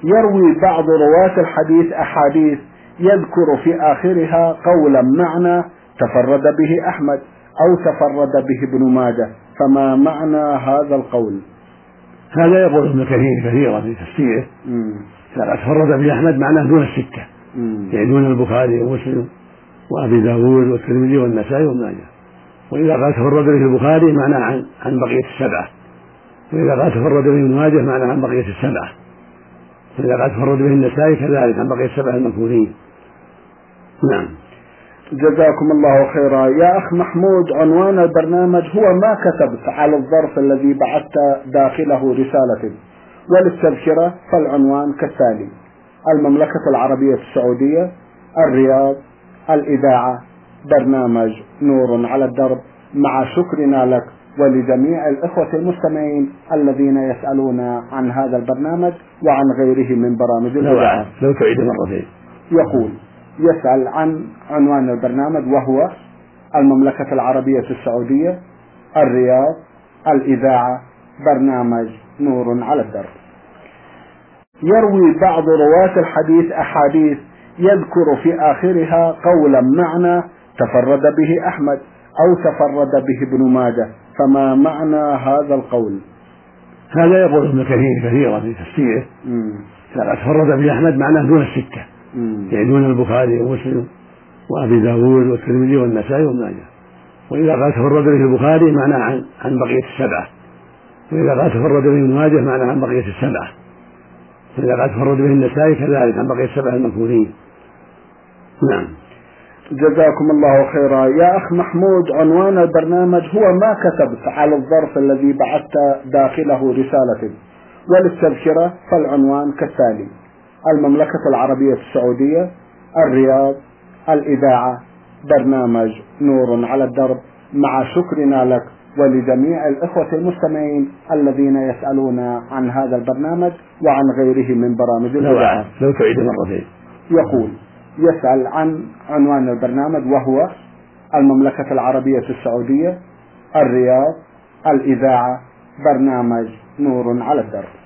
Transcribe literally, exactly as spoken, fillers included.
يروي بعض رواة الحديث أحاديث يذكر في آخرها قولا معنى تفرد به أحمد أو تفرد به ابن ماجه، فما معنى هذا القول؟ هذا يقول ابن كثير كثيرا في تفسيره، إذا تفرد به أحمد معناه دون الستة، يعني دون البخاري ومسلم وأبي داود والترمذي والنسائي وابن ماجه. وإذا قال تفرد به البخاري معناه عن عن بقية السبعة، وإذا قال تفرد به ابن ماجه معناه عن بقية السبعة، وإذا قال تفرد به النسائي كذلك عن بقية السبعة المذكورين. نعم. جزاكم الله خيرا. يا أخ محمود، عنوان البرنامج هو ما كتبت على الظرف الذي بعثت داخله رسالة، وللتذكرة فالعنوان كالتالي: المملكة العربية السعودية، الرياض، الإذاعة، برنامج نور على الدرب. مع شكرنا لك ولجميع الإخوة المستمعين الذين يسألون عن هذا البرنامج وعن غيره من برامج الإذاعة. لو تعيد مرتين. يقول يسأل عن عنوان البرنامج وهو المملكة العربية السعودية، الرياض، الإذاعة، برنامج نور على الدرب. يروي بعض رواة الحديث أحاديث يذكر في آخرها قولا معنى تفرد به أحمد أو تفرد به ابن ماجه، فما معنى هذا القول؟ هذا يقول ابن كثير كثيرا في تفسيره، إذا تفرد به أحمد معناه دون الستة، يعني دون البخاري ومسلم وأبي داود والترمذي والنسائي وابن ماجه. وإذا قال تفرد به البخاري معناه عن عن بقية السبعة، وإذا قال تفرد به ابن ماجه معناه عن بقية السبعة، وإذا قال تفرد به النسائي كذلك عن بقية السبعة المذكورين. نعم. جزاكم الله خيرا. يا أخ محمود، عنوان البرنامج هو ما كتبت على الظرف الذي بعثت داخله رسالة، وللتذكرة فالعنوان كالتالي: المملكة العربية السعودية، الرياض، الإذاعة، برنامج نور على الدرب. مع شكرنا لك ولجميع الإخوة المستمعين الذين يسألون عن هذا البرنامج وعن غيره من برامج الإذاعة. لو تعيد مرتين. يقول يسأل عن عنوان البرنامج وهو المملكة العربية السعودية، الرياض، الإذاعة، برنامج نور على الدرب.